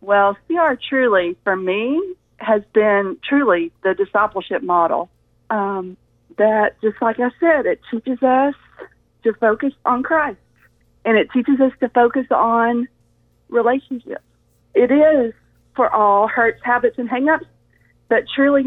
Well, CR truly, for me, has been truly the discipleship model. That, just like I said, it teaches us to focus on Christ, and it teaches us to focus on relationships. It is for all hurts, habits, and hang-ups, but truly,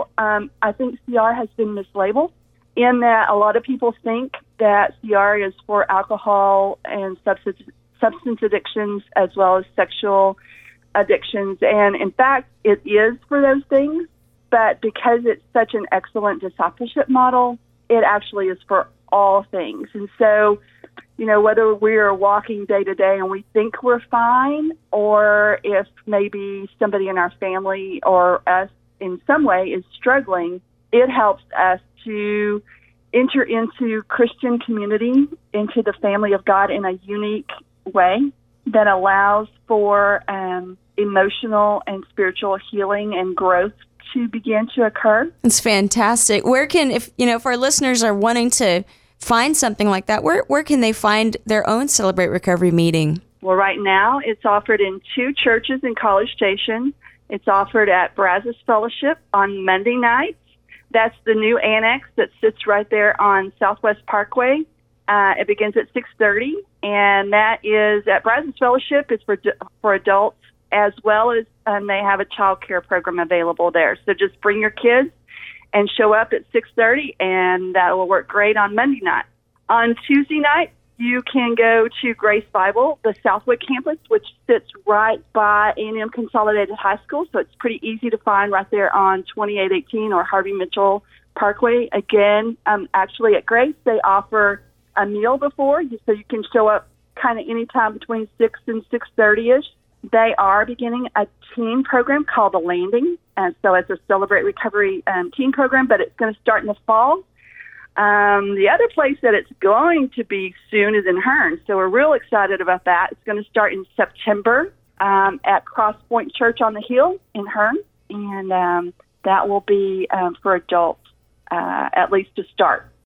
I think CR has been mislabeled in that a lot of people think that CR is for alcohol and substance addictions as well as sexual addictions. And in fact, it is for those things, but because it's such an excellent discipleship model, it actually is for all things. And so, whether we're walking day to day and we think we're fine, or if maybe somebody in our family or us in some way is struggling, it helps us to enter into Christian community, into the family of God in a unique way that allows for emotional and spiritual healing and growth to begin to occur. It's fantastic. Where can, if our listeners are wanting to find something like that, where can they find their own Celebrate Recovery meeting? Well, right now it's offered in 2 churches in College Station. It's offered at Brazos Fellowship on Monday nights. That's the new annex that sits right there on Southwest Parkway. It begins at 6:30, and that is at Brazos Fellowship. It's for adults, as well as they have a child care program available there. So just bring your kids and show up at 6:30, and that will work great on Monday night. On Tuesday night, you can go to Grace Bible, the Southwick campus, which sits right by A&M Consolidated High School, so it's pretty easy to find right there on 2818 or Harvey Mitchell Parkway. Again, actually at Grace, they offer a meal before, so you can show up kind of any time between 6 and 6:30-ish. They are beginning a teen program called The Landing, and so it's a Celebrate Recovery teen program, but it's going to start in the fall. The other place that it's going to be soon is in Hearne, so we're real excited about that. It's going to start in September at Cross Point Church on the Hill in Hearne, and that will be for adults, at least to start.